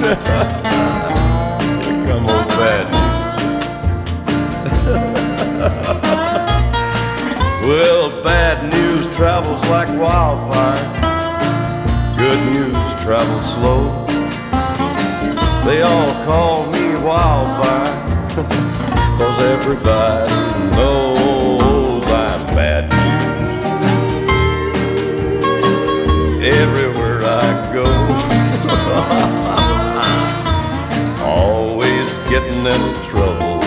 Here come old bad news. Well, bad news travels like wildfire. Good news travels slow. They all call me wildfire, 'cause everybody knows I'm bad news. Everywhere I go, always getting into trouble,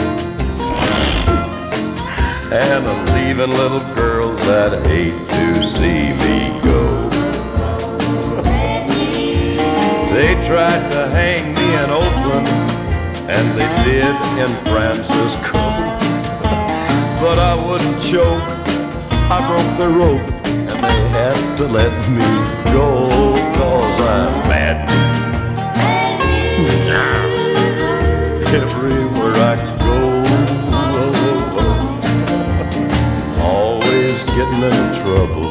and I'm leaving little girls that hate to see me go. They tried to hang me in Oakland, and they did in Francisco, but I wouldn't choke. I broke the rope, and they had to let me go, 'cause I'm bad news. Everywhere I go, always getting into trouble,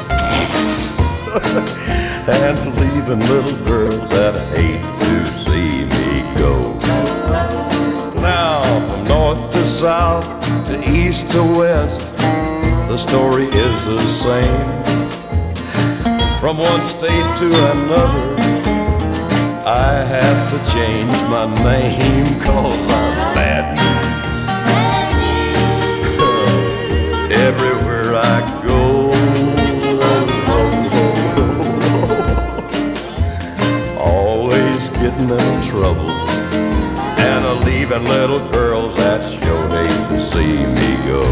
and leaving little girls that hate to see me go. Now, from north to south, to east to west, the story is the same. From one state to another, I have to change my name, 'cause I'm bad news. Everywhere I go, always getting in trouble, and leaving little girls that sure hate to see me go.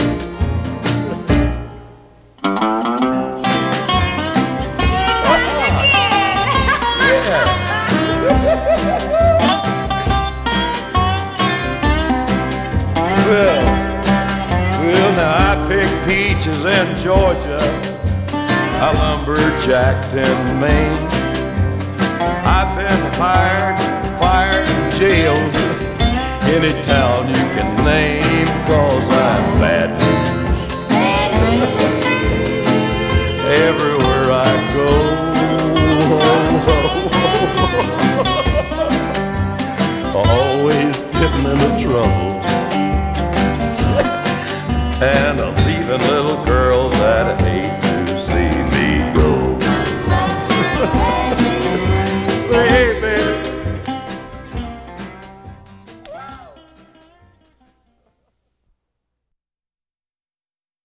Well, now I picked peaches in Georgia, I lumberjacked in Maine. I've been hired, fired, and jailed, any town you can name, 'cause I'm bad news. Everywhere I go, always getting into trouble, and I'm leaving little girls that